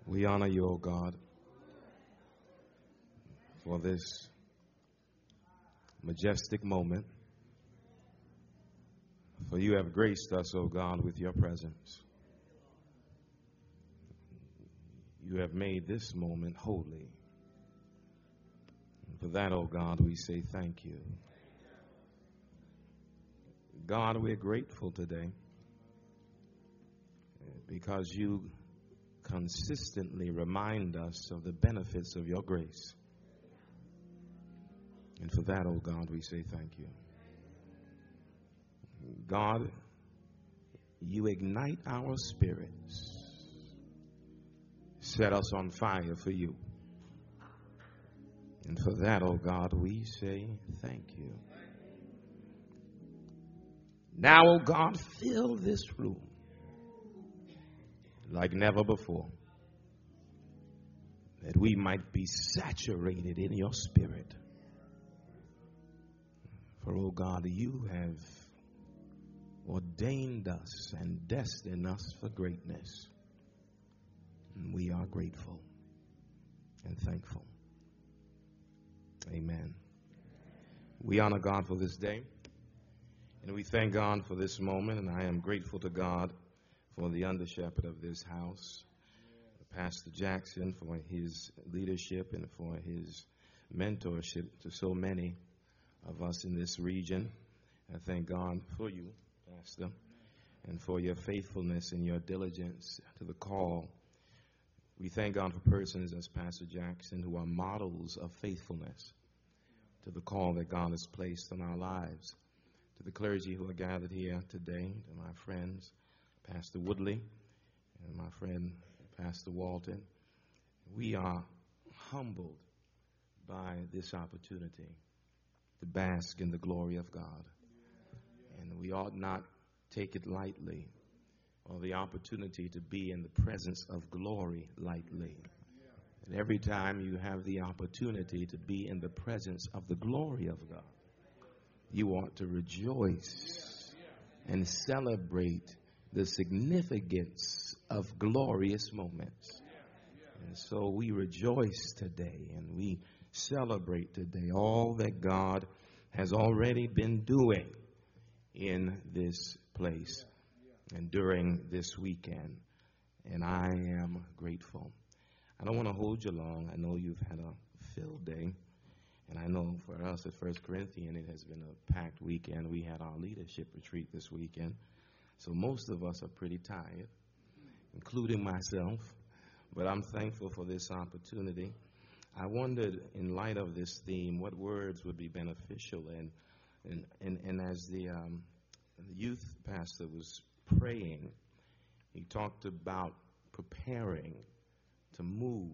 We honor you, O God, for this majestic moment. For you have graced us, O God, with your presence. You have made this moment holy. And for that, O God, we say thank you. God, we're grateful today because you consistently remind us of the benefits of your grace. And for that, oh God, we say thank you. God, you ignite our spirits. Set us on fire for you. And for that, oh God, we say thank you. Now, oh God, fill this room like never before, that we might be saturated in your spirit. For, oh God, you have ordained us and destined us for greatness. And we are grateful and thankful. Amen. We honor God for this day, and we thank God for this moment, and I am grateful to God for the under-shepherd of this house, Pastor Jackson, for his leadership and for his mentorship to so many of us in this region. I thank God for you, Pastor, and for your faithfulness and your diligence to the call. We thank God for persons as Pastor Jackson who are models of faithfulness to the call that God has placed on our lives. To the clergy who are gathered here today, to my friends, Pastor Woodley and my friend Pastor Walton, we are humbled by this opportunity to bask in the glory of God. And we ought not take it lightly, or the opportunity to be in the presence of glory lightly. And every time you have the opportunity to be in the presence of the glory of God, you ought to rejoice and celebrate the significance of glorious moments. And so we rejoice today and we celebrate today all that God has already been doing in this place and during this weekend. And I am grateful. I don't want to hold you long. I know you've had a filled day. And I know for us at First Corinthian, it has been a packed weekend. We had our leadership retreat this weekend. So most of us are pretty tired, including myself. But I'm thankful for this opportunity. I wondered, in light of this theme, what words would be beneficial. And as the youth pastor was praying, he talked about preparing to move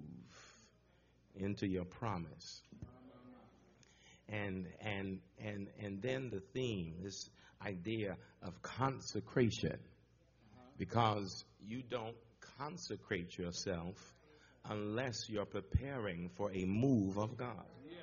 into your promise. And then the theme, this idea of consecration, because you don't consecrate yourself unless you're preparing for a move of God.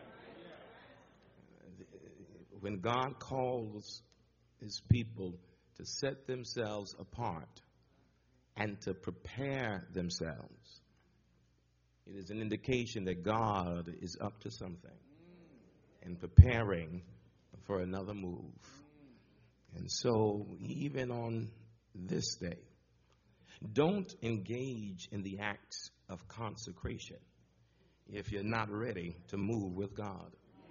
When God calls his people to set themselves apart and to prepare themselves, it is an indication that God is up to something and preparing for another move. And so, even on this day, don't engage in the acts of consecration if you're not ready to move with God.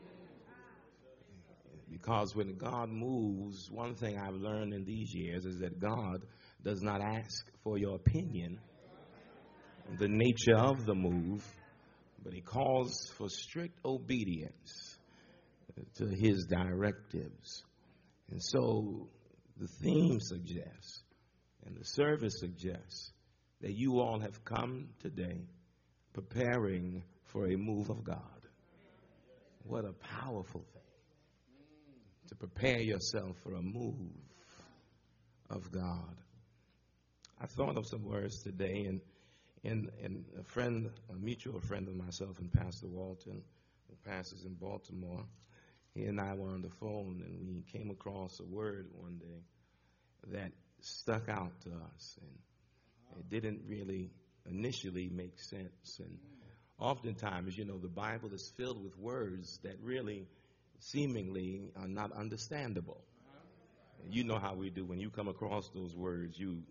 Because when God moves, one thing I've learned in these years is that God does not ask for your opinion, the nature of the move, but he calls for strict obedience to his directives. And so the theme suggests and the service suggests that you all have come today preparing for a move of God. What a powerful thing to prepare yourself for a move of God. I thought of some words today, and a mutual friend of myself and Pastor Walton, who pastors in Baltimore, he and I were on the phone, and we came across a word one day that stuck out to us, and it didn't really initially make sense. And oftentimes, you know, the Bible is filled with words that really seemingly are not understandable. You know how we do. When you come across those words, you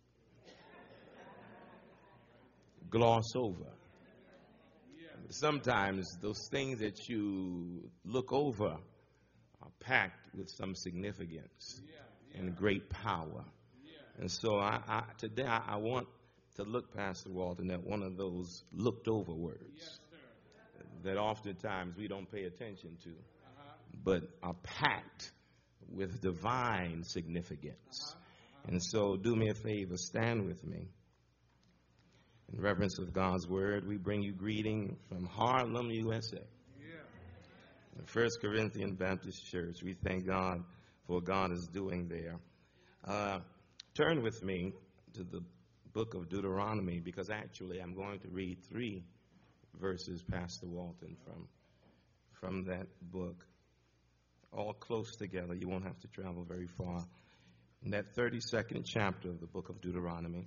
gloss over. Sometimes those things that you look over are packed with some significance and great power. And so today I want to look, Pastor Walton, at one of those looked over words that oftentimes we don't pay attention to, but are packed with divine significance. And so do me a favor, stand with me. In reverence of God's word, we bring you greeting from Harlem, USA. The First Corinthian Baptist Church. We thank God for what God is doing there. Turn with me to the book of Deuteronomy, because actually I'm going to read 3 verses, Pastor Walton, from that book. All close together. You won't have to travel very far. In that 32nd chapter of the book of Deuteronomy.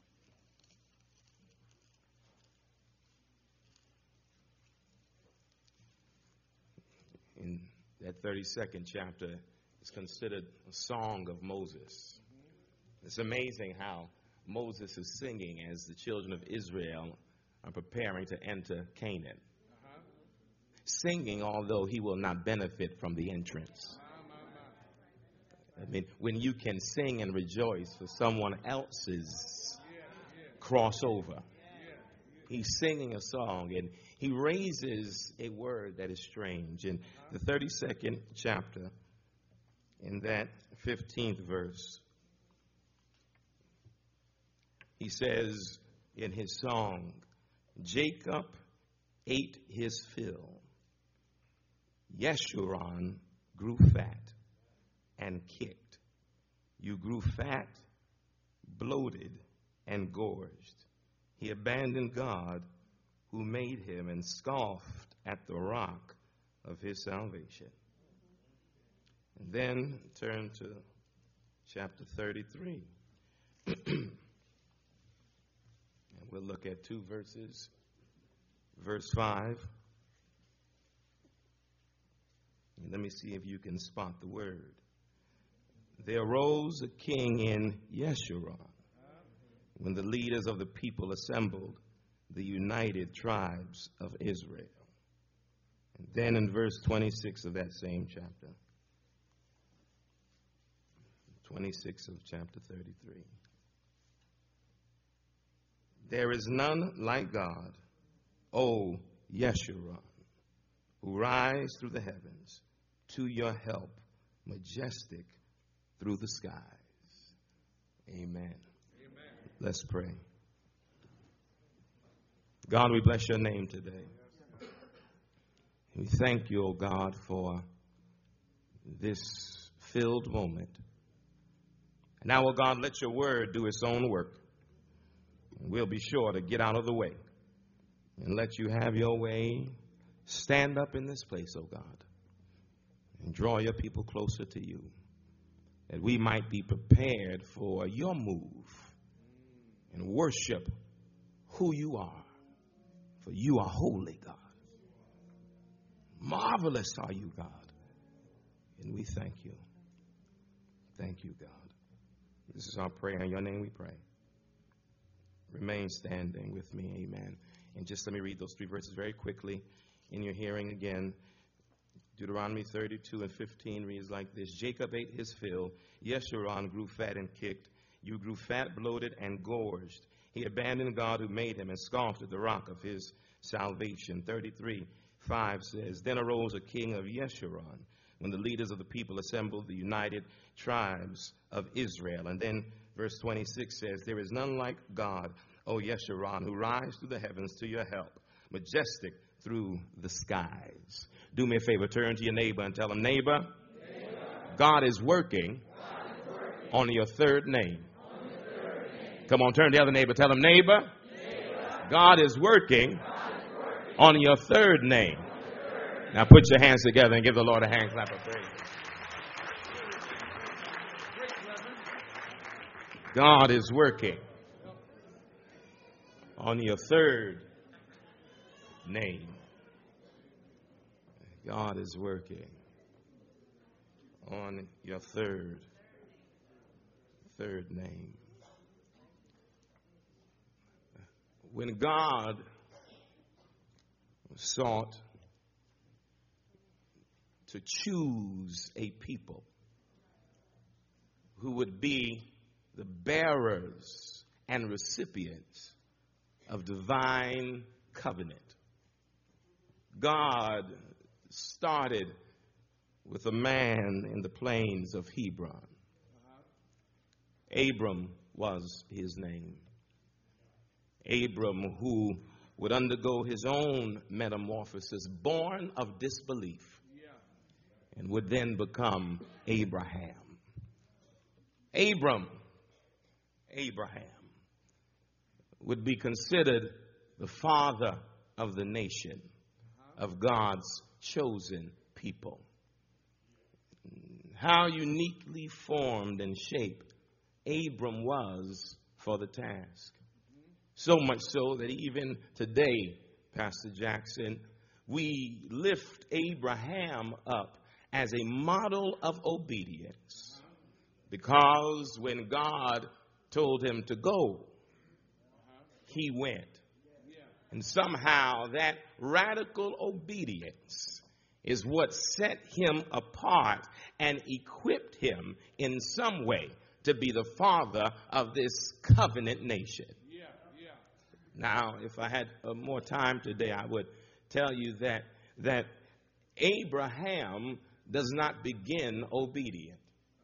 In that 32nd chapter is considered a song of Moses. It's amazing how Moses is singing as the children of Israel are preparing to enter Canaan. Singing, although he will not benefit from the entrance. I mean, when you can sing and rejoice for someone else's crossover. He's singing a song, and he raises a word that is strange. In the 32nd chapter, in that 15th verse, he says in his song, Jacob ate his fill. Yeshurun grew fat and kicked. You grew fat, bloated, and gorged. He abandoned God who made him and scoffed at the rock of his salvation. And then turn to chapter 33. And we'll look at 2 verses. Verse 5. And let me see if you can spot the word. There arose a king in Yeshurun when the leaders of the people assembled, the united tribes of Israel. And then in verse 26 of that same chapter, 26 of chapter 33. There is none like God, O Yeshurun, who rise through the heavens to your help, majestic through the skies. Amen. Let's pray. God, we bless your name today. We thank you, O God, for this filled moment. Now, O God, let your word do its own work. We'll be sure to get out of the way and let you have your way. Stand up in this place, O God, and draw your people closer to you, that we might be prepared for your move and worship who you are. For you are holy, God. Marvelous are you, God. And we thank you. Thank you, God. This is our prayer. In your name we pray. Remain standing with me. Amen. And just let me read those 3 verses very quickly in your hearing again. Deuteronomy 32 and 15 reads like this. Jacob ate his fill. Yeshurun grew fat and kicked. You grew fat, bloated, and gorged. He abandoned God who made him and scoffed at the rock of his salvation. 33:5 says, Then arose a king of Yeshurun when the leaders of the people assembled, the united tribes of Israel. And then verse 26 says, There is none like God, O Yeshurun, who rise through the heavens to your help, majestic through the skies. Do me a favor, turn to your neighbor and tell him, Neighbor, God is working on your third name. Come on, turn to the other neighbor. Tell him, neighbor, God is working on your third name. Now put your hands together and give the Lord a hand clap of praise. God is working on your third name. God is working on your third name. When God sought to choose a people who would be the bearers and recipients of divine covenant, God started with a man in the plains of Hebron. Abram was his name. Abram, who would undergo his own metamorphosis, born of disbelief, and would then become Abraham. Abraham would be considered the father of the nation, of God's chosen people. How uniquely formed and shaped Abram was for the task. So much so that even today, Pastor Jackson, we lift Abraham up as a model of obedience. Because when God told him to go, he went. And somehow that radical obedience is what set him apart and equipped him in some way to be the father of this covenant nation. Now, if I had more time today, I would tell you that Abraham does not begin obedient.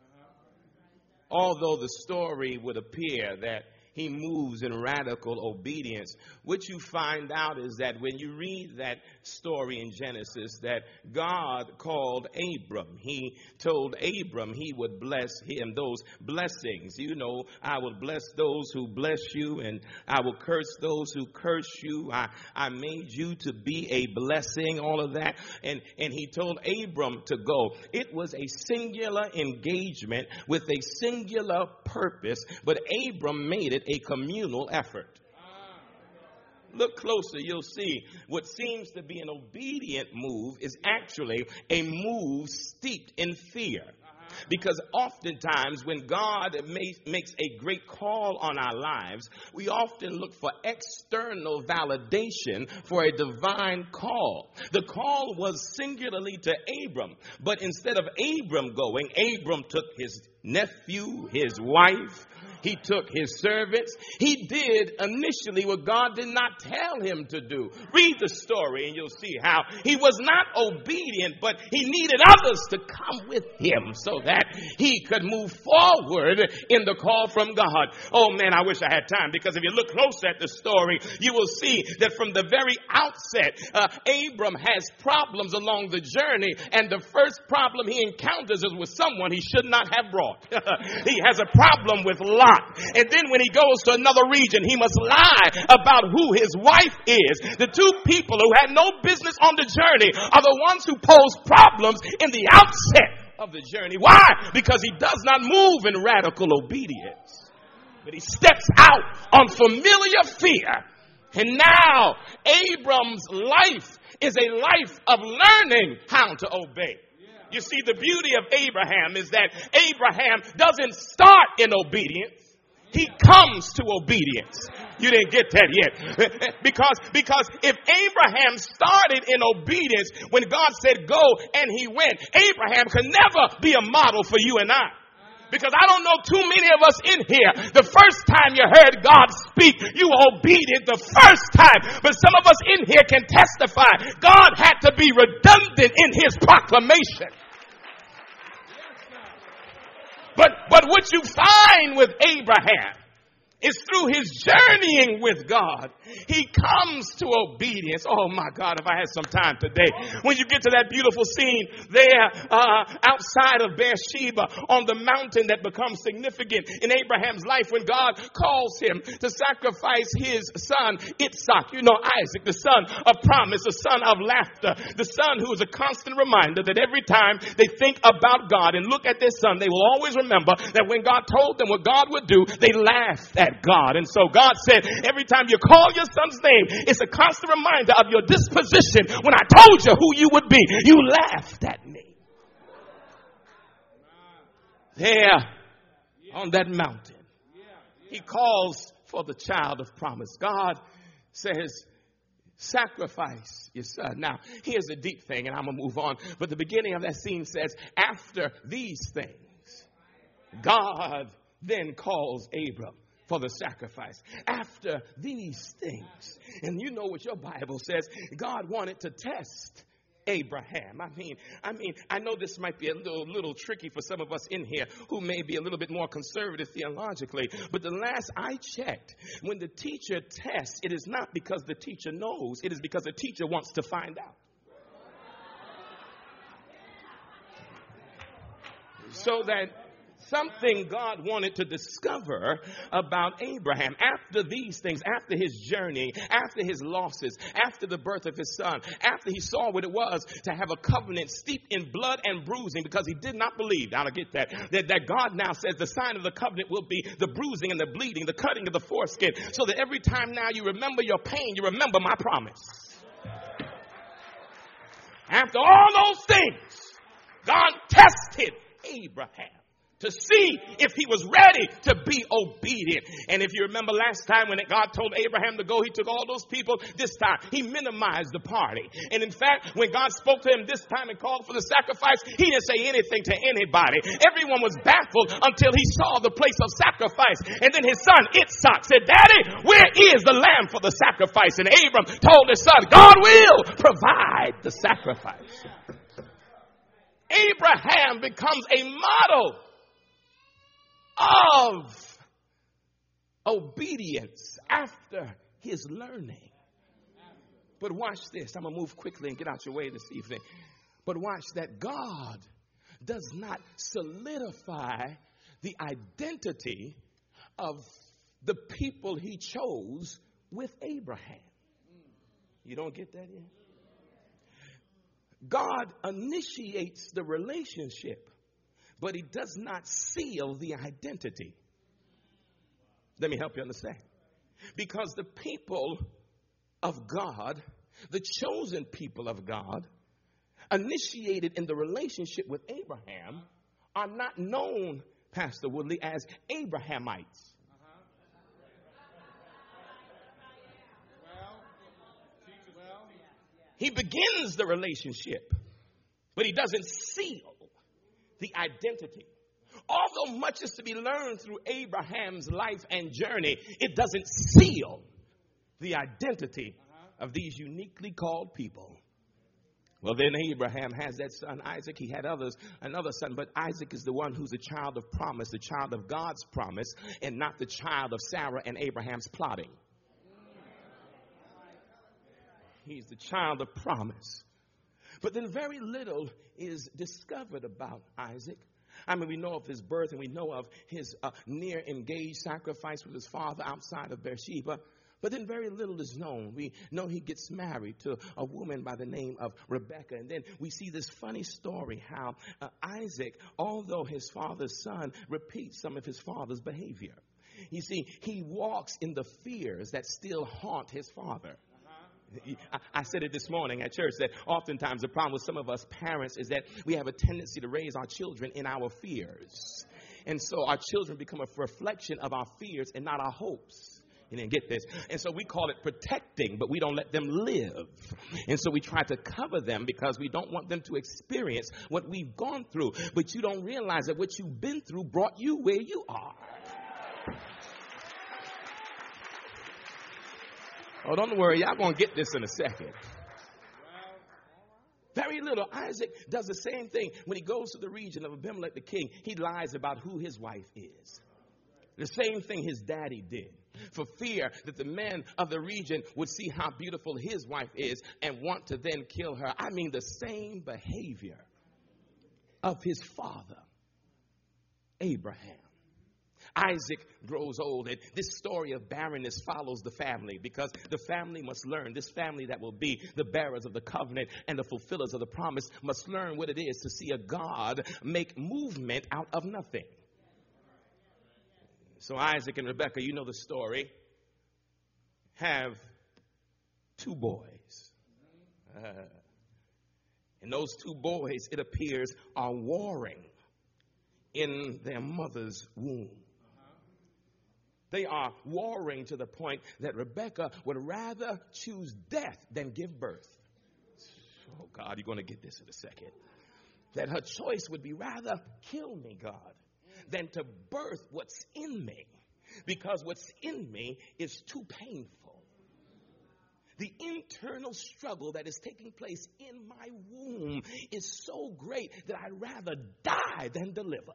Although the story would appear that he moves in radical obedience, what you find out is that when you read that story in Genesis, that God called Abram. He told Abram he would bless him. Those blessings, you know, I will bless those who bless you, and I will curse those who curse you. I made you to be a blessing, all of that. And he told Abram to go. It was a singular engagement with a singular purpose, but Abram made it a communal effort. Look closer, you'll see what seems to be an obedient move is actually a move steeped in fear. Because oftentimes when God makes a great call on our lives, we often look for external validation for a divine call. The call was singularly to Abram, but instead of Abram going, Abram took his nephew, his wife, he took his servants. He did initially what God did not tell him to do. Read the story and you'll see how he was not obedient, but he needed others to come with him so that he could move forward in the call from God. Oh man, I wish I had time, because if you look close at the story, you will see that from the very outset, Abram has problems along the journey, and the first problem he encounters is with someone he should not have brought. He has a problem with Lot. And then when he goes to another region, he must lie about who his wife is. The two people who had no business on the journey are the ones who pose problems in the outset of the journey. Why? Because he does not move in radical obedience, but he steps out on familiar fear. And now Abram's life is a life of learning how to obey. You see, the beauty of Abraham is that Abraham doesn't start in obedience. He comes to obedience. You didn't get that yet. Because if Abraham started in obedience when God said go and he went, Abraham could never be a model for you and I. Because I don't know too many of us in here, the first time you heard God speak, you were obedient the first time. But some of us in here can testify God had to be redundant in his proclamation. But what you find with Abraham is through his journeying with God, he comes to obedience. Oh my God, if I had some time today. When you get to that beautiful scene there outside of Beersheba on the mountain that becomes significant in Abraham's life when God calls him to sacrifice his son, Isaac, you know, Isaac, the son of promise, the son of laughter, the son who is a constant reminder that every time they think about God and look at their son, they will always remember that when God told them what God would do, they laughed at God. God. And so God said, every time you call your son's name, it's a constant reminder of your disposition. When I told you who you would be, you laughed at me. There on that mountain, he calls for the child of promise. God says, sacrifice your son. Now, here's a deep thing, and I'm going to move on. But the beginning of that scene says, after these things, God then calls Abram for the sacrifice. After these things. And you know what your Bible says. God wanted to test Abraham. I know this might be a little tricky for some of us in here who may be a little bit more conservative theologically, but the last I checked, when the teacher tests, it is not because the teacher knows, it is because the teacher wants to find out. So that something God wanted to discover about Abraham after these things, after his journey, after his losses, after the birth of his son, after he saw what it was to have a covenant steeped in blood and bruising because he did not believe. Now I get that God now says the sign of the covenant will be the bruising and the bleeding, the cutting of the foreskin, so that every time now you remember your pain, you remember my promise. After all those things, God tested Abraham to see if he was ready to be obedient. And if you remember last time when God told Abraham to go, he took all those people. This time, he minimized the party. And in fact, when God spoke to him this time and called for the sacrifice, he didn't say anything to anybody. Everyone was baffled until he saw the place of sacrifice. And then his son, Isaac, said, Daddy, where is the lamb for the sacrifice? And Abram told his son, God will provide the sacrifice. Abraham becomes a model of obedience after his learning. But watch this. I'm going to move quickly and get out your way this evening. But watch that God does not solidify the identity of the people he chose with Abraham. You don't get that yet? God initiates the relationship, but he does not seal the identity. Let me help you understand. Because the people of God, the chosen people of God, initiated in the relationship with Abraham, are not known, Pastor Woodley, as Abrahamites. He begins the relationship, but he doesn't seal the identity. Although much is to be learned through Abraham's life and journey, it doesn't seal the identity of these uniquely called people. Well, then Abraham has that son Isaac. He had another son, but Isaac is the one who's a child of promise, the child of God's promise, and not the child of Sarah and Abraham's plotting. He's the child of promise. But then very little is discovered about Isaac. I mean, we know of his birth and we know of his near engaged sacrifice with his father outside of Beersheba. But then very little is known. We know he gets married to a woman by the name of Rebekah. And then we see this funny story how Isaac, although his father's son, repeats some of his father's behavior. You see, he walks in the fears that still haunt his father. I said it this morning at church that oftentimes the problem with some of us parents is that we have a tendency to raise our children in our fears. And so our children become a reflection of our fears and not our hopes. You didn't get this. And so we call it protecting, but we don't let them live. And so we try to cover them because we don't want them to experience what we've gone through. But you don't realize that what you've been through brought you where you are. Oh, don't worry. Y'all going to get this in a second. Very little. Isaac does the same thing. When he goes to the region of Abimelech the king, he lies about who his wife is. The same thing his daddy did. For fear that the men of the region would see how beautiful his wife is and want to then kill her. I mean, the same behavior of his father, Abraham. Isaac grows old, and this story of barrenness follows the family because the family must learn. This family that will be the bearers of the covenant and the fulfillers of the promise must learn what it is to see a God make movement out of nothing. So Isaac and Rebekah, you know the story, have 2 boys. And those 2 boys, it appears, are warring in their mother's womb. They are warring to the point that Rebekah would rather choose death than give birth. Oh, God, you're going to get this in a second. That her choice would be rather kill me, God, than to birth what's in me. Because what's in me is too painful. The internal struggle that is taking place in my womb is so great that I'd rather die than deliver.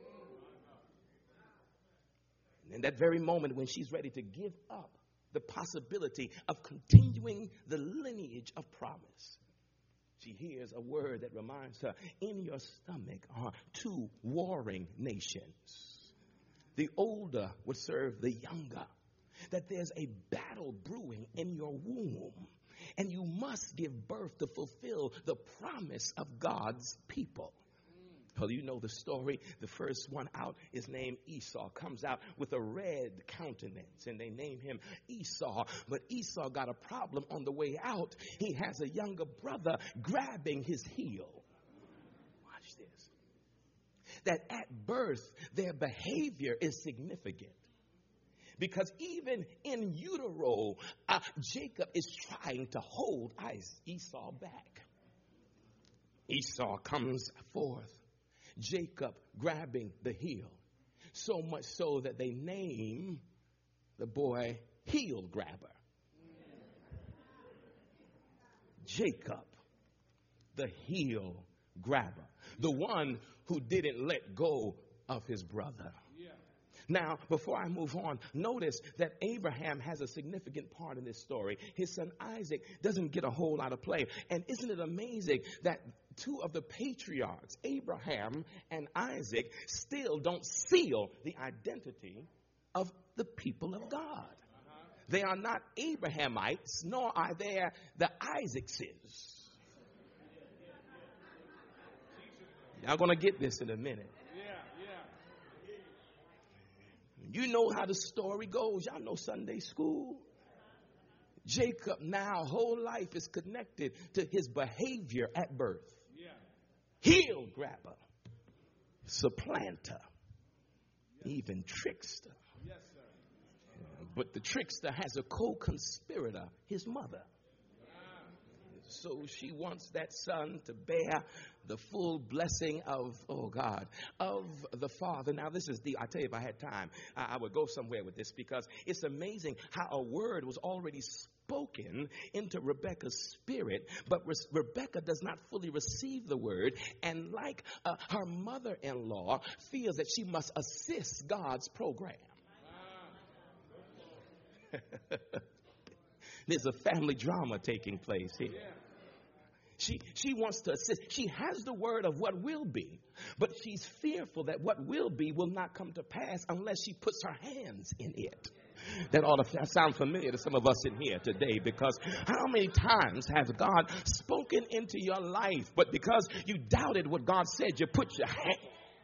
And in that very moment when she's ready to give up the possibility of continuing the lineage of promise, she hears a word that reminds her, in your stomach are 2 warring nations. The older would serve the younger. That there's a battle brewing in your womb. And you must give birth to fulfill the promise of God's people. Well, you know the story. The first one out is named Esau. Comes out with a red countenance, and they name him Esau. But Esau got a problem on the way out. He has a younger brother grabbing his heel. Watch this. That at birth, their behavior is significant. Because even in utero, Jacob is trying to hold Esau back. Esau comes forth. Jacob grabbing the heel. So much so that they name the boy Heel Grabber. Jacob, the heel grabber. The one who didn't let go of his brother. Now, before I move on, notice that Abraham has a significant part in this story. His son Isaac doesn't get a whole lot of play. And isn't it amazing that 2 of the patriarchs, Abraham and Isaac, still don't seal the identity of the people of God? They are not Abrahamites, nor are they the Isaacses. Y'all going to get this in a minute. You know how the story goes. Y'all know Sunday school. Jacob now, whole life is connected to his behavior at birth. Heel grabber, supplanter, even trickster. But the trickster has a co-conspirator, his mother. So she wants that son to bear the full blessing of, oh God, of the father. Now this is I tell you, if I had time, I would go somewhere with this, because it's amazing how a word was already spoken into Rebekah's spirit, but Rebekah does not fully receive the word. And like her mother-in-law feels that she must assist God's program. There's a family drama taking place here. She wants to assist. She has the word of what will be, but she's fearful that what will be will not come to pass unless she puts her hands in it. That ought to sound familiar to some of us in here today, because how many times has God spoken into your life, but because you doubted what God said, you put your hand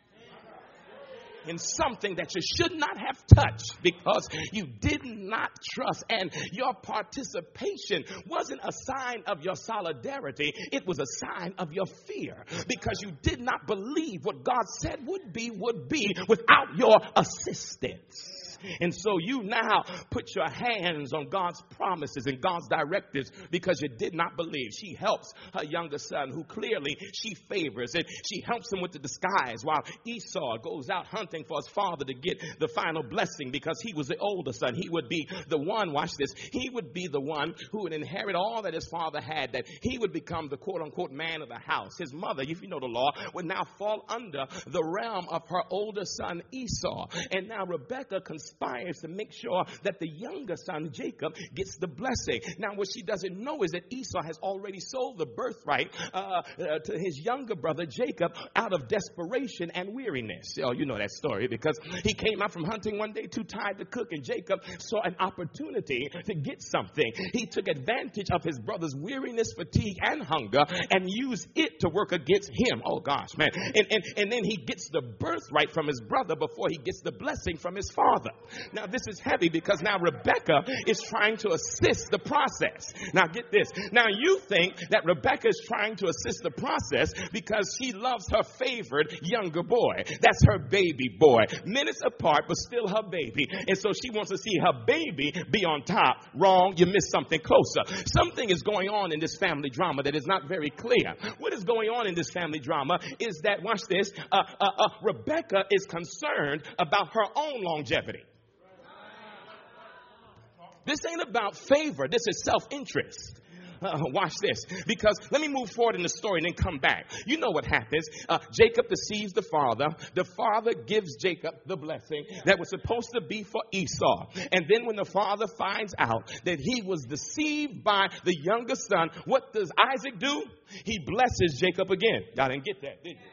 in something that you should not have touched because you did not trust, and your participation wasn't a sign of your solidarity, it was a sign of your fear, because you did not believe what God said would be without your assistance. And so you now put your hands on God's promises and God's directives because you did not believe. She helps her younger son, who clearly she favors, and she helps him with the disguise while Esau goes out hunting for his father to get the final blessing, because he was the older son. He would be the one, watch this, he would be the one who would inherit all that his father had, that he would become the quote-unquote man of the house. His mother, if you know the law, would now fall under the realm of her older son Esau. And now Rebekah considers conspires to make sure that the younger son, Jacob, gets the blessing. Now, what she doesn't know is that Esau has already sold the birthright to his younger brother, Jacob, out of desperation and weariness. Oh, you know that story, because he came out from hunting one day too tired to cook, and Jacob saw an opportunity to get something. He took advantage of his brother's weariness, fatigue, and hunger and used it to work against him. Oh, gosh, man. And then he gets the birthright from his brother before he gets the blessing from his father. Now, this is heavy because now Rebekah is trying to assist the process. Now, get this. Now, you think that Rebekah is trying to assist the process because she loves her favored younger boy. That's her baby boy. Minutes apart, but still her baby. And so she wants to see her baby be on top. Wrong. You missed something closer. Something is going on in this family drama that is not very clear. What is going on in this family drama is that, watch this, Rebekah is concerned about her own longevity. This ain't about favor. This is self-interest. Watch this, because let me move forward in the story and then come back. You know what happens. Jacob deceives the father. The father gives Jacob the blessing that was supposed to be for Esau. And then when the father finds out that he was deceived by the younger son, what does Isaac do? He blesses Jacob again. Y'all didn't get that, did you?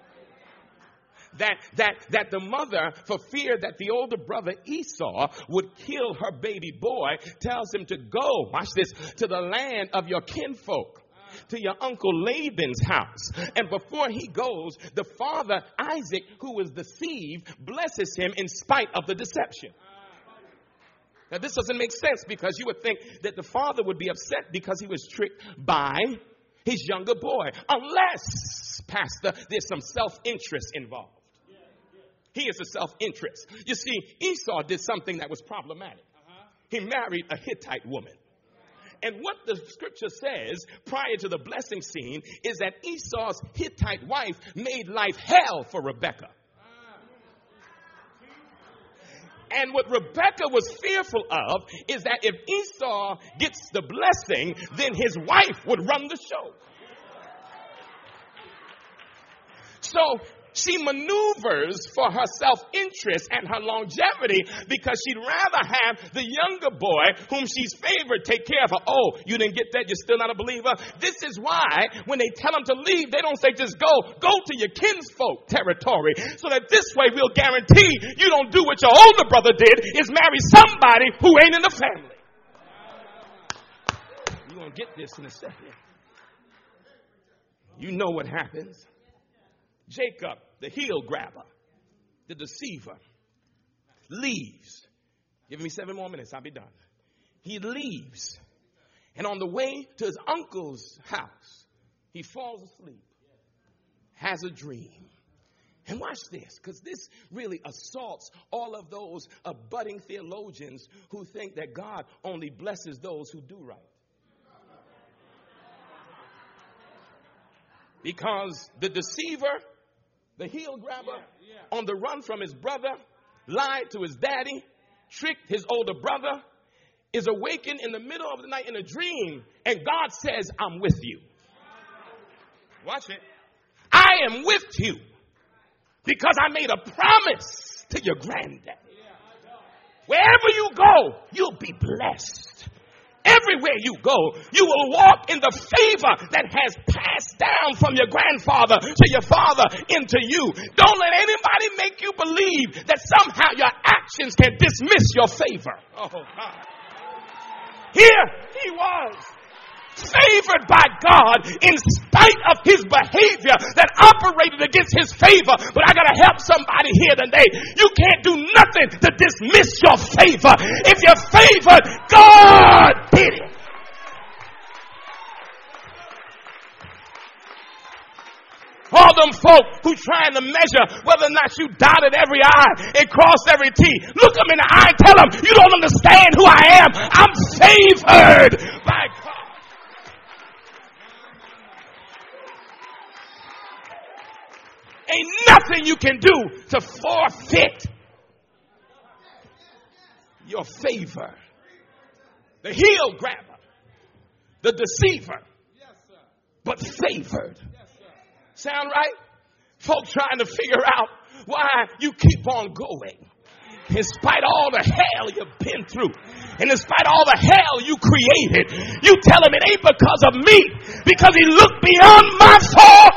That the mother, for fear that the older brother Esau would kill her baby boy, tells him to go, watch this, to the land of your kinfolk, to your uncle Laban's house. And before he goes, the father Isaac, who was deceived, blesses him in spite of the deception. Now, this doesn't make sense, because you would think that the father would be upset because he was tricked by his younger boy, unless, Pastor, there's some self-interest involved. He is a self-interest. You see, Esau did something that was problematic. He married a Hittite woman. And what the scripture says prior to the blessing scene is that Esau's Hittite wife made life hell for Rebekah. And what Rebekah was fearful of is that if Esau gets the blessing, then his wife would run the show. So she maneuvers for her self-interest and her longevity because she'd rather have the younger boy whom she's favored take care of her. Oh, you didn't get that? You're still not a believer? This is why when they tell them to leave, they don't say just go to your kinsfolk territory, so that this way we'll guarantee you don't do what your older brother did, is marry somebody who ain't in the family. You're going to get this in a second. You know what happens. Jacob, the heel grabber, the deceiver, leaves. Give me 7 more minutes, I'll be done. He leaves. And on the way to his uncle's house, he falls asleep, has a dream. And watch this, because this really assaults all of those budding theologians who think that God only blesses those who do right. Because the deceiver, the heel grabber, on the run from his brother, lied to his daddy, tricked his older brother, is awakened in the middle of the night in a dream, and God says, I'm with you. Watch it. I am with you because I made a promise to your granddad. Wherever you go, you'll be blessed. Everywhere you go, you will walk in the favor that has passed down from your grandfather to your father into you. Don't let anybody make you believe that somehow your actions can dismiss your favor. Oh, God. Here he was, favored by God in spite of his behavior that operated against his favor. But I got to help somebody here today. You can't do nothing to dismiss your favor. If you're favored, God did it. All them folk who trying to measure whether or not you dotted every I and crossed every T, look them in the eye and tell them, you don't understand who I am. I'm favored by God. Ain't nothing you can do to forfeit your favor. The heel grabber, the deceiver, but favored. Sound right? Folk trying to figure out why you keep on going. In spite of all the hell you've been through, and in spite of all the hell you created, you tell him it ain't because of me, because he looked beyond my fault.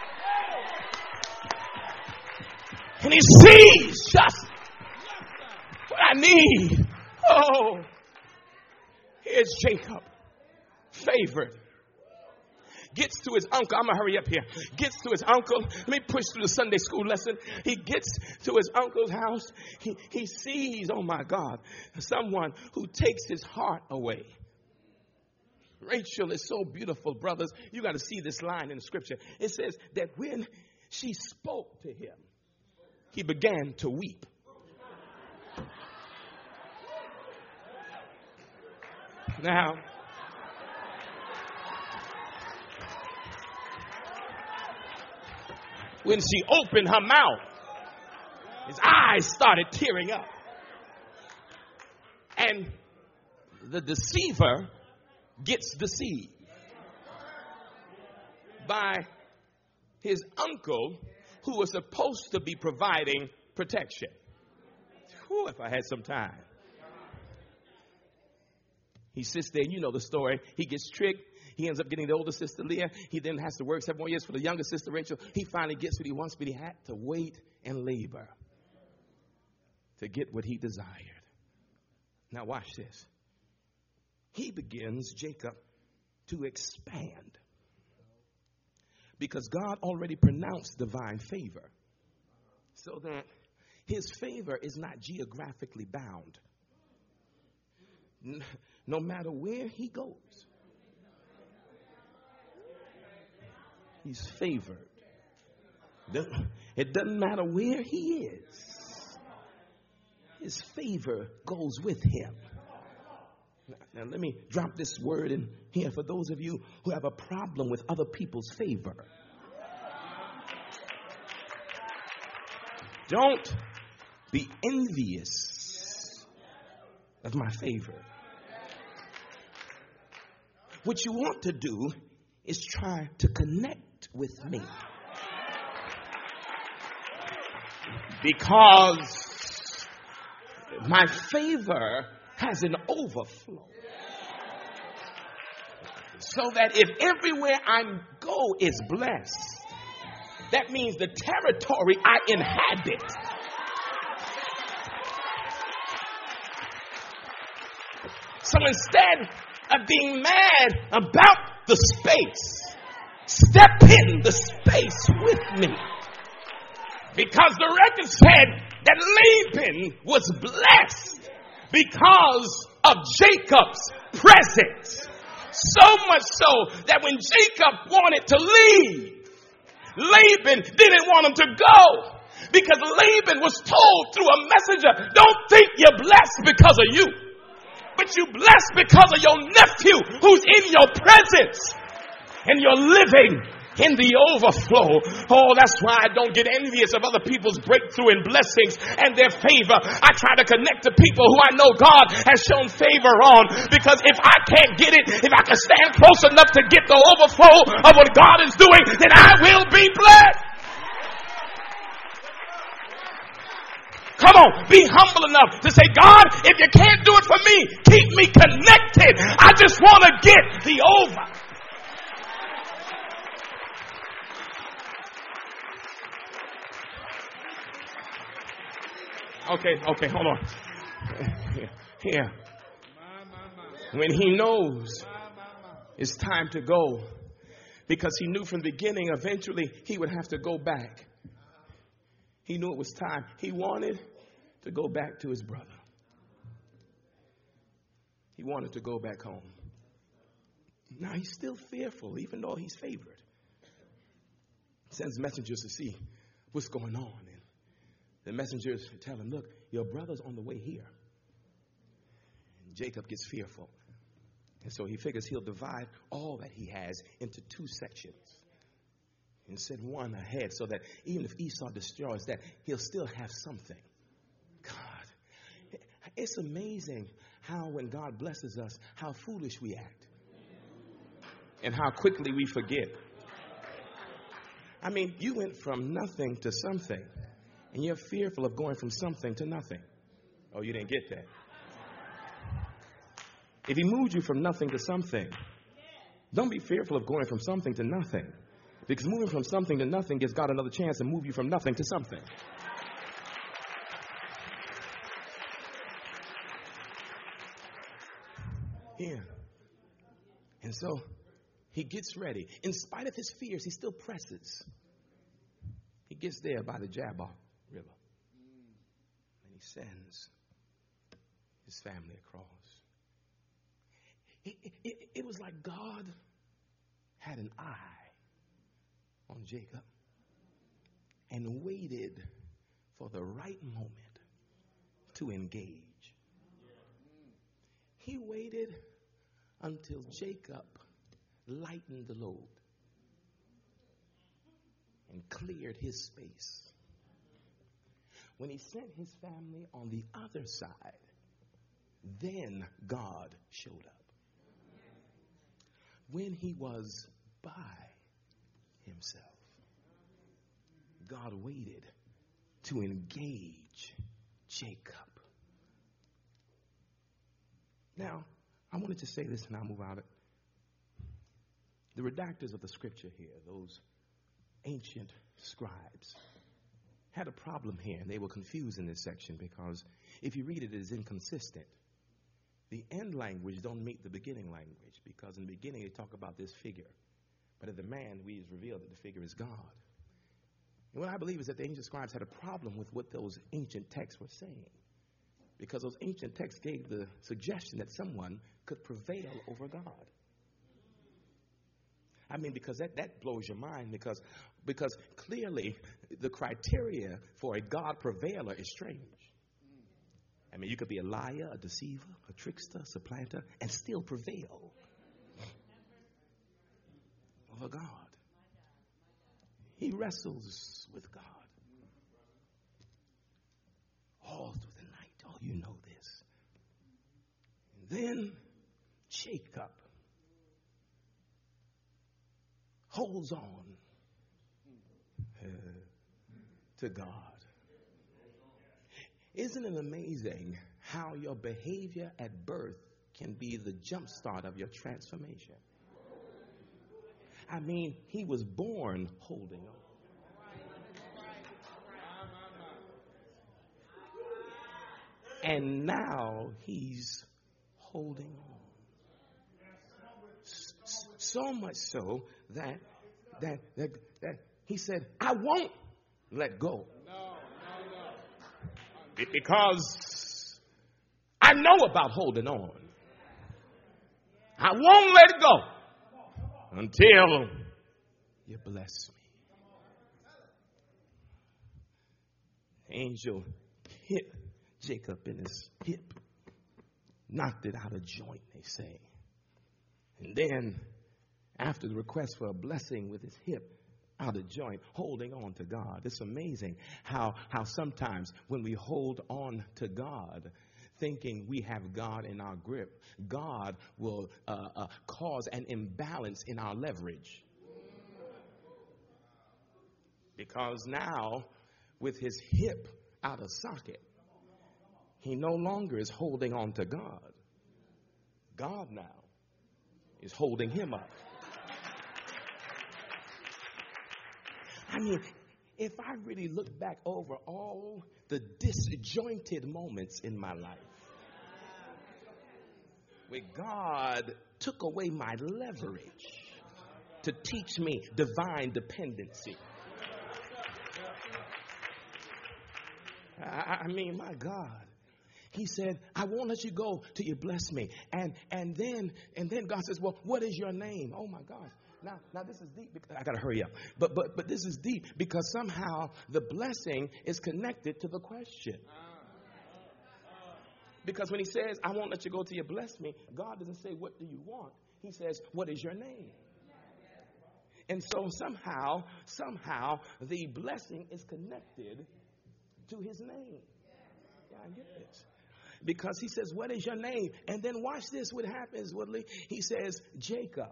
And he sees just what I need. Oh, here's Jacob, favored. Gets to his uncle. I'm going to hurry up here. Gets to his uncle. Let me push through the Sunday school lesson. He gets to his uncle's house. He sees, oh my God, someone who takes his heart away. Rachel is so beautiful, brothers. You got to see this line in the scripture. It says that when she spoke to him, he began to weep. Now, when she opened her mouth, his eyes started tearing up. And the deceiver gets deceived by his uncle, who was supposed to be providing protection. Whew, if I had some time. He sits there, you know the story. He gets tricked. He ends up getting the older sister, Leah. He then has to work 7 more years for the younger sister, Rachel. He finally gets what he wants, but he had to wait and labor to get what he desired. Now watch this. He begins, Jacob, to expand. Because God already pronounced divine favor. So that his favor is not geographically bound. No matter where he goes, he's favored. It doesn't matter where he is. His favor goes with him. Now let me drop this word in here for those of you who have a problem with other people's favor. Don't be envious of my favor. What you want to do is try to connect with me. Because my favor has an overflow. So that if everywhere I go is blessed, that means the territory I inhabit so instead of being mad about the space, step in the space with me. Because the record said that Laban was blessed because of Jacob's presence. So much so that when Jacob wanted to leave, Laban didn't want him to go. Because Laban was told through a messenger, don't think you're blessed because of you, but you're blessed because of your nephew who's in your presence and you're living in the overflow. Oh, that's why I don't get envious of other people's breakthrough and blessings and their favor. I try to connect to people who I know God has shown favor on, because if I can't get it, if I can stand close enough to get the overflow of what God is doing, then I will be blessed. Come on, be humble enough to say, God, if you can't do it for me, keep me connected. I just want to get the over. Okay, hold on. Here. When he knows it's time to go, because he knew from the beginning eventually he would have to go back. He knew it was time. He wanted to go back to his brother. He wanted to go back home. Now he's still fearful, even though he's favored. He sends messengers to see what's going on. And the messengers tell him, look, your brother's on the way here. And Jacob gets fearful. And so he figures he'll divide all that he has into 2 sections and send one ahead, so that even if Esau destroys that, he'll still have something. God, it's amazing how when God blesses us, how foolish we act and how quickly we forget. I mean, you went from nothing to something, and you're fearful of going from something to nothing. Oh, you didn't get that. If he moved you from nothing to something, don't be fearful of going from something to nothing. Because moving from something to nothing gives God another chance to move you from nothing to something. Yeah. And so he gets ready. In spite of his fears, he still presses. He gets there by the Jabbok River. And he sends his family across. It was like God had an eye on Jacob and waited for the right moment to engage. He waited until Jacob lightened the load and cleared his space. When he sent his family on the other side, then God showed up. When he was by himself, God waited to engage Jacob. Now, I wanted to say this and I'll move out of it. The redactors of the scripture here, those ancient scribes, had a problem here, and they were confused in this section because if you read it, it is inconsistent. The end language don't meet the beginning language, because in the beginning they talk about this figure, but at the man we is revealed that the figure is God. And what I believe is that the ancient scribes had a problem with what those ancient texts were saying, because those ancient texts gave the suggestion that someone could prevail over God. I mean, because that blows your mind, because clearly the criteria for a God prevailer is strange. I mean, you could be a liar, a deceiver, a trickster, supplanter, and still prevail over God. He wrestles with God all through the night. Oh, you know this. And then Jacob holds on to God. Isn't it amazing how your behavior at birth can be the jump start of your transformation? I mean, he was born holding on. And now he's holding on. So much so that he said, I won't let go. Because I know about holding on. I won't let it go until you bless me. The angel hit Jacob in his hip, knocked it out of joint, they say. And then, after the request for a blessing with his hip out of joint, holding on to God. It's amazing how sometimes when we hold on to God, thinking we have God in our grip, God will cause an imbalance in our leverage. Because now, with his hip out of socket, he no longer is holding on to God. God now is holding him up. I mean, if I really look back over all the disjointed moments in my life, where God took away my leverage to teach me divine dependency. I mean, my God. He said, I won't let you go till you bless me. And then God says, well, what is your name? Oh, my gosh. Now this is deep. I got to hurry up. But this is deep because somehow the blessing is connected to the question. Because when he says, I won't let you go till you bless me, God doesn't say, what do you want? He says, what is your name? And so somehow the blessing is connected to his name. Yeah, I get this. Because he says, what is your name? And then watch this, what happens, Woodley. He says, Jacob.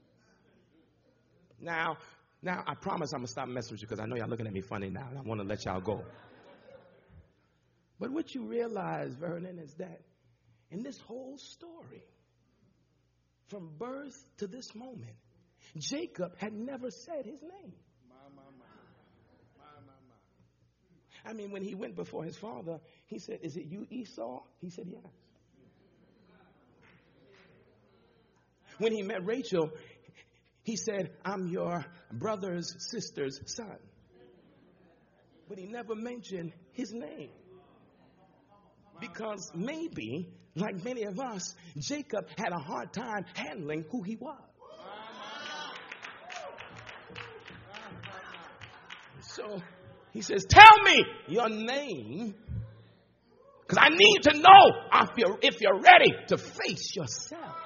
Now, I promise I'm going to stop messing with you because I know y'all looking at me funny now, and I want to let y'all go. But what you realize, Vernon, is that in this whole story, from birth to this moment, Jacob had never said his name. I mean, when he went before his father, he said, "Is it you, Esau?" He said, "Yes." When he met Rachel, he said, "I'm your brother's sister's son." But he never mentioned his name. Because maybe, like many of us, Jacob had a hard time handling who he was. So he says, "Tell me your name, because I need to know if you're ready to face yourself,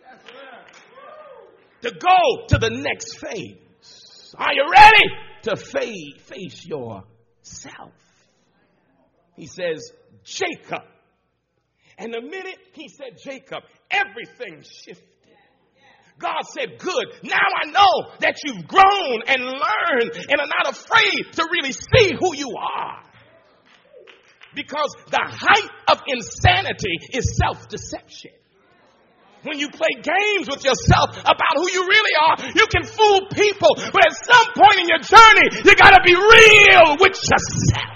to go to the next phase. Are you ready to face yourself?" He says, "Jacob." And the minute he said Jacob, everything shifted. God said, "Good. Now I know that you've grown and learned and are not afraid to really see who you are." Because the height of insanity is self-deception. When you play games with yourself about who you really are, you can fool people. But at some point in your journey, you got to be real with yourself.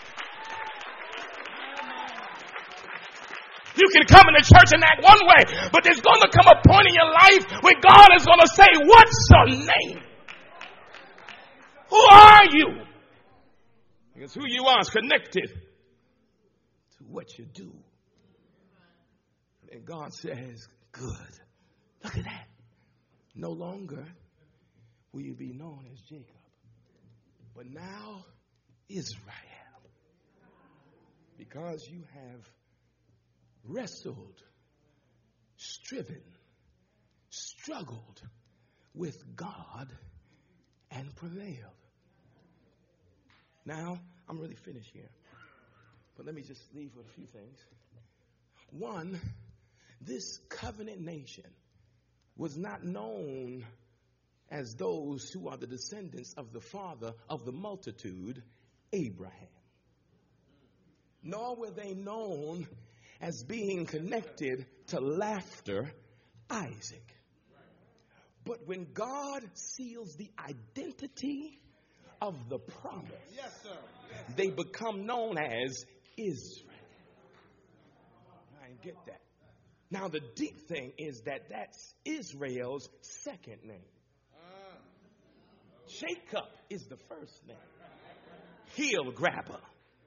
You can come into church and act one way, but there's going to come a point in your life when God is going to say, "What's your name? Who are you?" Because who you are is connected to what you do. And God says, "Good." Look at that. No longer will you be known as Jacob, but now Israel. Because you have wrestled, striven, struggled with God and prevailed. Now, I'm really finished here, but let me just leave with a few things. One, this covenant nation was not known as those who are the descendants of the father of the multitude, Abraham. Nor were they known as being connected to laughter, Isaac. But when God seals the identity of the promise, they become known as Israel. I didn't get that. Now the deep thing is that that's Israel's second name. Jacob is the first name. Heel grabber.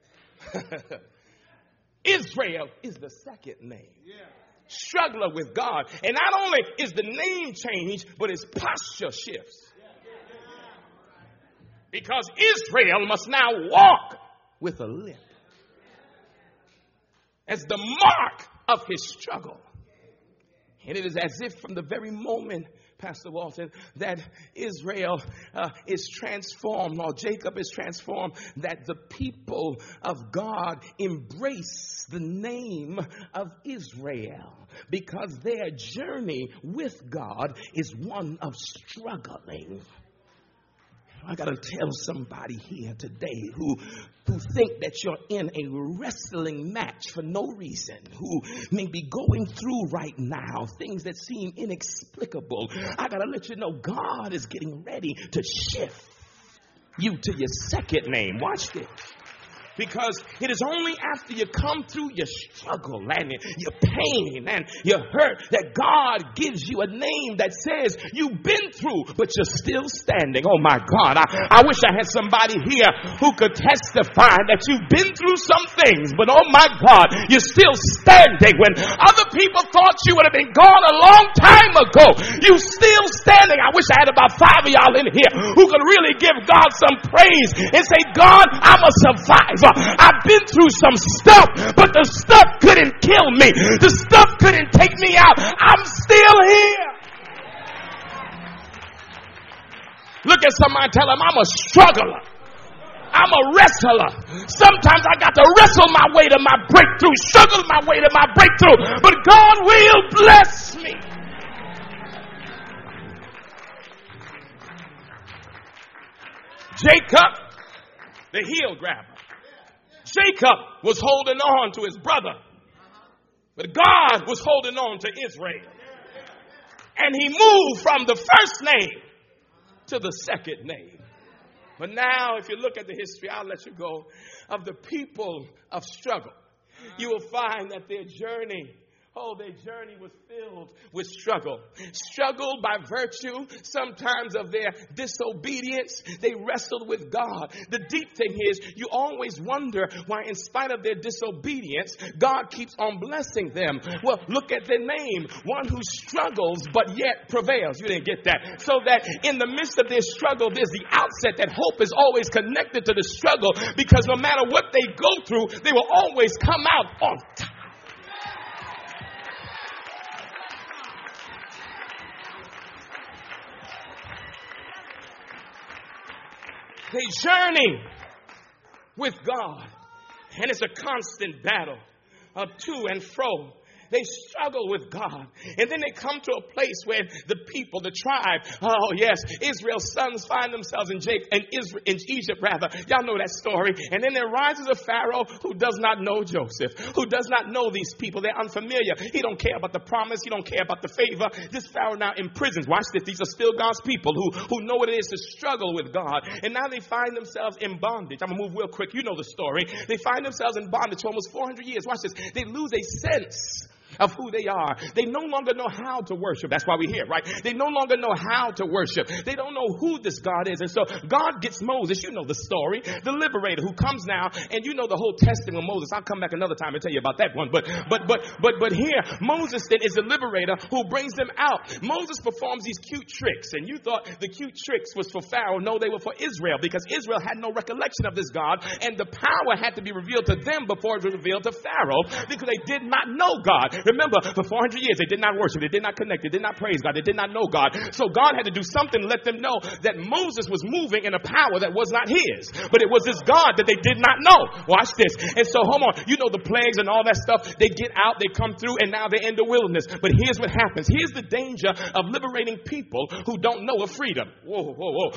Israel is the second name. Struggler with God. And not only is the name changed, but his posture shifts. Because Israel must now walk with a limp as the mark of his struggle. And it is as if from the very moment, Pastor Walton, that Israel is transformed, or Jacob is transformed, that the people of God embrace the name of Israel, because their journey with God is one of struggling. I got to tell somebody here today who think that you're in a wrestling match for no reason, who may be going through right now things that seem inexplicable. I got to let you know God is getting ready to shift you to your second name. Watch this. Because it is only after you come through your struggle and your pain and your hurt that God gives you a name that says you've been through, but you're still standing. Oh my God. I wish I had somebody here who could testify that you've been through some things, but oh my God, you're still standing. When other people thought you would have been gone a long time ago, you still standing. I wish I had about 5 of y'all in here who could really give God some praise and say, "God, I'm a survivor. I've been through some stuff, but the stuff couldn't kill me. The stuff couldn't take me out. I'm still here." Look at somebody, tell them, "I'm a struggler. I'm a wrestler. Sometimes I got to wrestle my way to my breakthrough, struggle my way to my breakthrough, but God will bless me." Jacob, the heel grabber. Jacob was holding on to his brother, but God was holding on to Israel. And he moved from the first name to the second name. But now, if you look at the history, I'll let you go, of the people of struggle, you will find that their journey was filled with struggle. Struggled by virtue, sometimes of their disobedience. They wrestled with God. The deep thing is, you always wonder why, in spite of their disobedience, God keeps on blessing them. Well, look at their name. One who struggles but yet prevails. You didn't get that. So that in the midst of their struggle, there's the outset that hope is always connected to the struggle, because no matter what they go through, they will always come out on top. They journey with God, and it's a constant battle of to and fro. They struggle with God. And then they come to a place where the people, the tribe, Israel's sons find themselves in Egypt. Y'all know that story. And then there rises a Pharaoh who does not know Joseph, who does not know these people. They're unfamiliar. He don't care about the promise. He don't care about the favor. This Pharaoh now imprisons. Watch this. These are still God's people who know what it is to struggle with God. And now they find themselves in bondage. I'm going to move real quick. You know the story. They find themselves in bondage for almost 400 years. Watch this. They lose a sense of who they are. They no longer know how to worship. That's why we're here, right? They no longer know how to worship. They don't know who this God is. And so God gets Moses. You know the story. The liberator who comes now, and you know the whole testing of Moses. I'll come back another time and tell you about that one. But here, Moses then is the liberator who brings them out. Moses performs these cute tricks, and you thought the cute tricks was for Pharaoh. No, they were for Israel, because Israel had no recollection of this God, and the power had to be revealed to them before it was revealed to Pharaoh, because they did not know God. Remember, for 400 years, they did not worship. They did not connect. They did not praise God. They did not know God. So God had to do something to let them know that Moses was moving in a power that was not his. But it was this God that they did not know. Watch this. And so, hold on. You know the plagues and all that stuff. They get out, they come through, and now they're in the wilderness. But here's what happens. Here's the danger of liberating people who don't know of freedom. Whoa.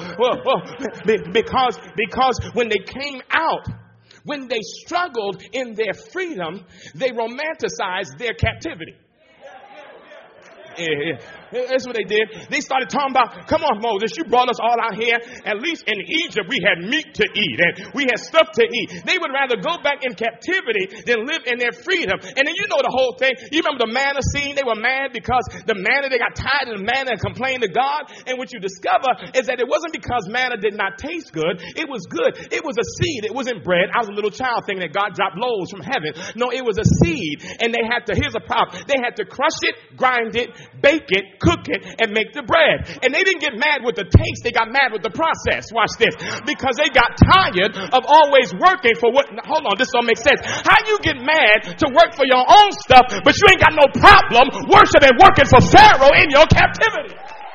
Because when they came out, when they struggled in their freedom, they romanticized their captivity. Yeah. That's what they did. They started talking about, come on, Moses, you brought us all out here. At least in Egypt, we had meat to eat and we had stuff to eat. They would rather go back in captivity than live in their freedom. And then you know the whole thing. You remember the manna scene? They were mad because the manna, they got tired of the manna and complained to God. And what you discover is that it wasn't because manna did not taste good. It was good. It was a seed. It wasn't bread. I was a little child thinking that God dropped loaves from heaven. No, it was a seed. And they had to, here's a problem. They had to crush it, grind it, bake it, cook it, and make the bread. And they didn't get mad with the taste. They got mad with the process. Watch this. Because they got tired of always working for what, hold on, this don't make sense. How you get mad to work for your own stuff, but you ain't got no problem worshiping, working for Pharaoh in your captivity?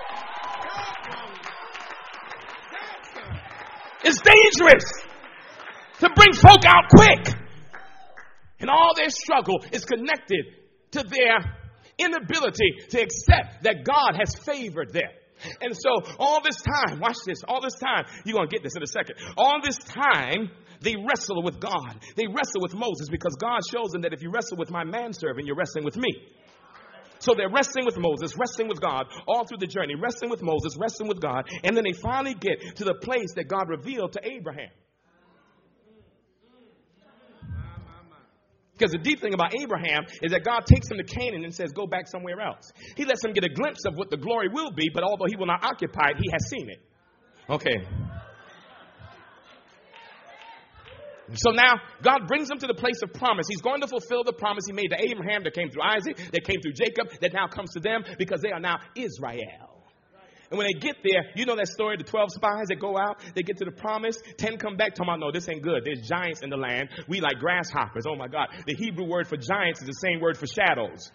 It's dangerous to bring folk out quick. And all their struggle is connected to their inability to accept that God has favored them. And so all this time, watch this, all this time, you're going to get this in a second. All this time, they wrestle with God. They wrestle with Moses because God shows them that if you wrestle with my manservant, you're wrestling with me. So they're wrestling with Moses, wrestling with God all through the journey, wrestling with Moses, wrestling with God. And then they finally get to the place that God revealed to Abraham. Because the deep thing about Abraham is that God takes him to Canaan and says, go back somewhere else. He lets him get a glimpse of what the glory will be, but although he will not occupy it, he has seen it. Okay. So now God brings him to the place of promise. He's going to fulfill the promise he made to Abraham that came through Isaac, that came through Jacob, that now comes to them because they are now Israel. And when they get there, you know that story, the 12 spies that go out, they get to the promise, 10 come back, talking about, no, this ain't good. There's giants in the land. We like grasshoppers. Oh my God. The Hebrew word for giants is the same word for shadows.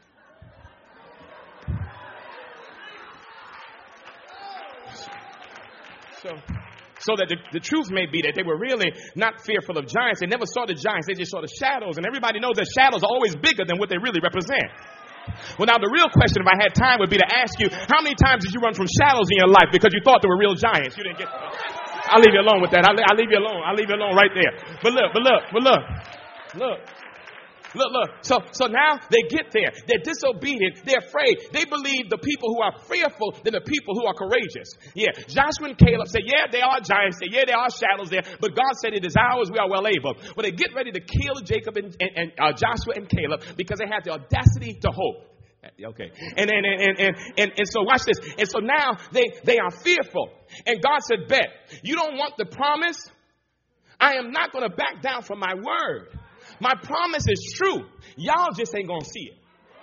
So that the truth may be that they were really not fearful of giants. They never saw the giants. They just saw the shadows. And everybody knows that shadows are always bigger than what they really represent. Well, now the real question, if I had time, would be to ask you, how many times did you run from shadows in your life because you thought they were real giants? You didn't get them. I'll leave you alone with that. I'll leave you alone. I'll leave you alone right there. But look. So now they get there. They're disobedient. They're afraid. They believe the people who are fearful than the people who are courageous. Yeah. Joshua and Caleb say, yeah, there are giants there. Yeah, there are shadows there. But God said it is ours. We are well able. But they get ready to kill Jacob and Joshua and Caleb because they had the audacity to hope. Okay. And so watch this. And so now they are fearful. And God said, bet, you don't want the promise? I am not going to back down from my word. My promise is true. Y'all just ain't going to see it.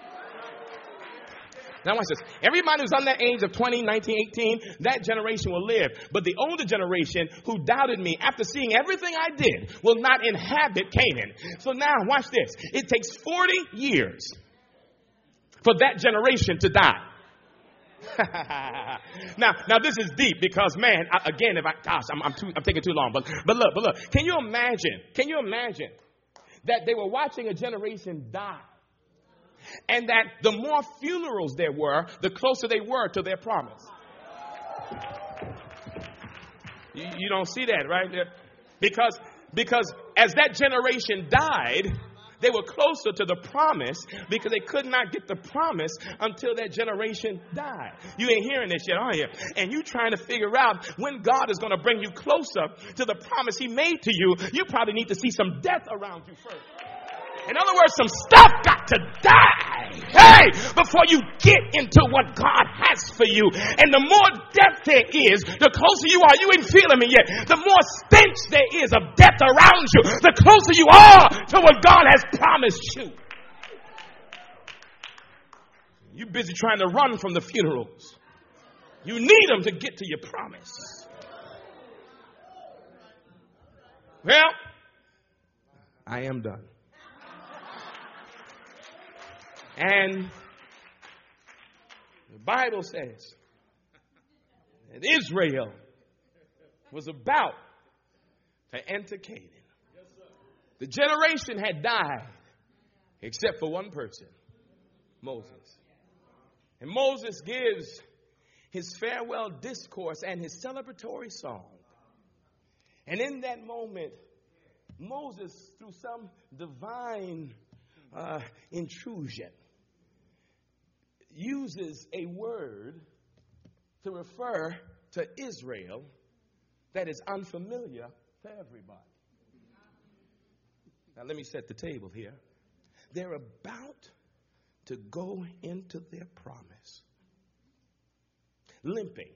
Now watch this. Everybody who's under the age of 20, 19, 18, that generation will live. But the older generation who doubted me after seeing everything I did will not inhabit Canaan. So now watch this. It takes 40 years for that generation to die. Now this is deep because man, I'm taking too long. But look, can you imagine that they were watching a generation die, and that the more funerals there were, the closer they were to their promise? You don't see that, right? Because as that generation died, they were closer to the promise because they could not get the promise until that generation died. You ain't hearing this yet, are you? And you trying to figure out when God is going to bring you closer to the promise he made to you. You probably need to see some death around you first. In other words, some stuff got to die, hey, before you get into what God has for you. And the more death there is, the closer you are. You ain't feeling me yet. The more stench there is of death around you, the closer you are to what God has promised you. You're busy trying to run from the funerals. You need them to get to your promise. Well, I am done. And the Bible says that Israel was about to enter Canaan. The generation had died except for one person, Moses. And Moses gives his farewell discourse and his celebratory song. And in that moment, Moses, through some divine intrusion, uses a word to refer to Israel that is unfamiliar to everybody. Now let me set the table here. They're about to go into their promise, limping,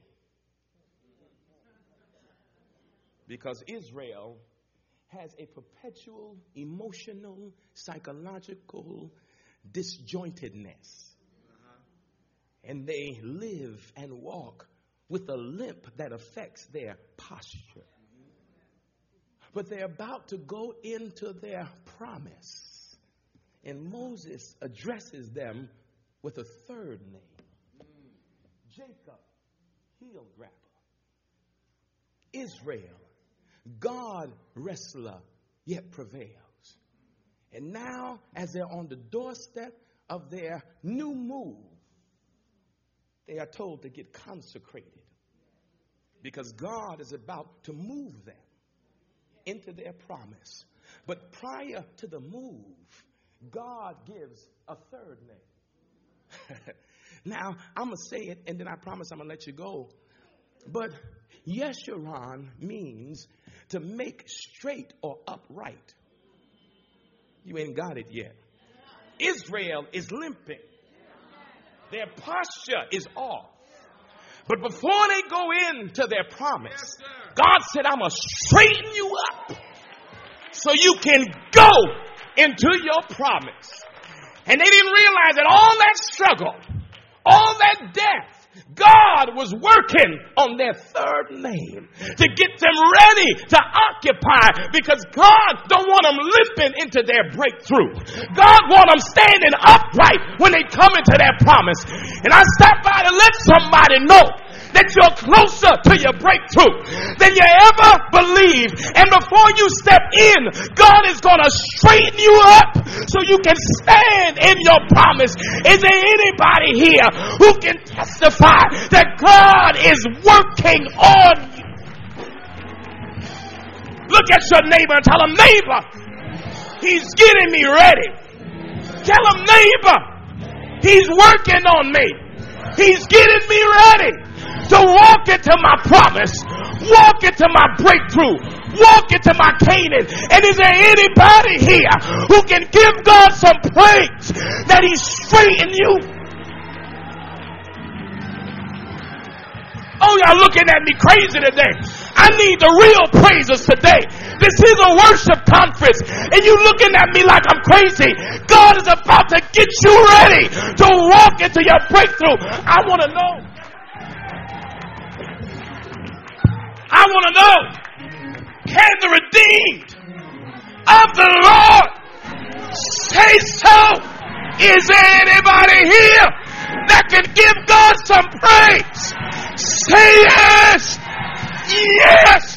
because Israel has a perpetual emotional, psychological disjointedness. And they live and walk with a limp that affects their posture. But they're about to go into their promise. And Moses addresses them with a third name. Jacob, heel grabber. Israel, God wrestler, yet prevails. And now, as they're on the doorstep of their new move, they are told to get consecrated because God is about to move them into their promise. But prior to the move, God gives a third name. Now, I'm going to say it, and then I promise I'm going to let you go. But Yeshurun means to make straight or upright. You ain't got it yet. Israel is limping. Their posture is off. But before they go into their promise, God said, I'm going to straighten you up so you can go into your promise. And they didn't realize that all that struggle, all that death, God was working on their third name to get them ready to occupy, because God don't want them limping into their breakthrough. God want them standing upright when they come into their promise. And I stopped by to let somebody know that you're closer to your breakthrough than you ever believed. And before you step in, God is going to straighten you up so you can stand in your promise. Is there anybody here who can testify that God is working on you? Look at your neighbor and tell him, neighbor, he's getting me ready. Tell him, neighbor, he's working on me. He's getting me ready to walk into my promise, walk into my breakthrough, walk into my Canaan. And is there anybody here who can give God some praise that he's straightening you? Oh, y'all looking at me crazy today. I need the real praises today. This is a worship conference, and you looking at me like I'm crazy. God is about to get you ready to walk into your breakthrough. I want to know. I want to know, can the redeemed of the Lord say so? Is there anybody here that can give God some praise? Say yes. Yes.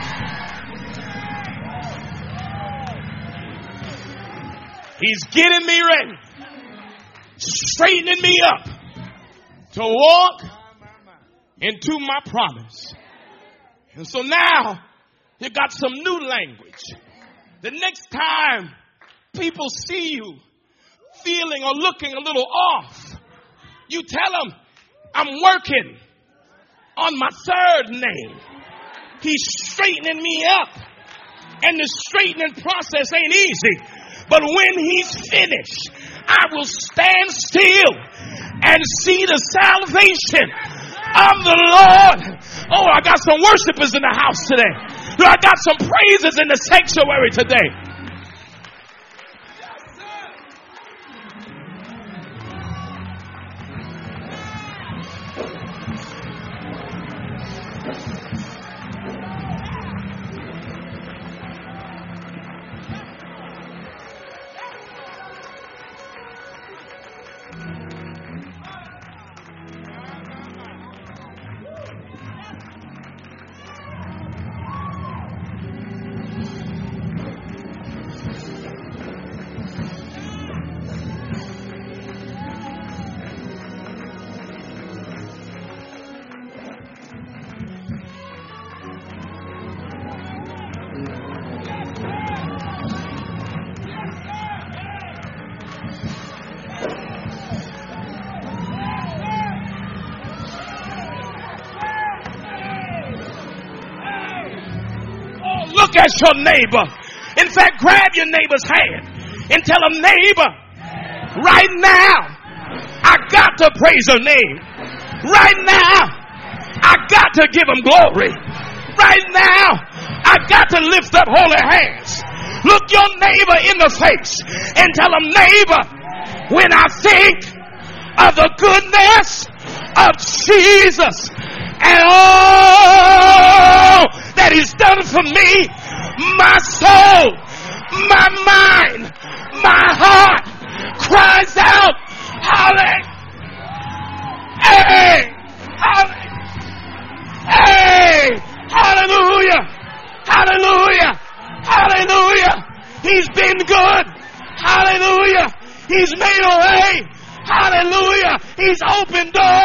He's getting me ready, straightening me up to walk into my promise. And so now you got some new language. The next time people see you feeling or looking a little off, you tell them, I'm working on my third name. He's straightening me up. And the straightening process ain't easy. But when he's finished, I will stand still and see the salvation of the Lord. Oh, I got some worshipers in the house today. I got some praises in the sanctuary today. Look at your neighbor. In fact, grab your neighbor's hand and tell him, neighbor, right now, I got to praise her name. Right now, I got to give him glory. Right now, I got to lift up holy hands. Look your neighbor in the face and tell him, neighbor, when I think of the goodness of Jesus and all that he's done for me, my soul, my mind, my heart cries out, hallelujah, hey, hey, hallelujah, hallelujah, hallelujah. He's been good, hallelujah. He's made a way, hallelujah. He's opened doors.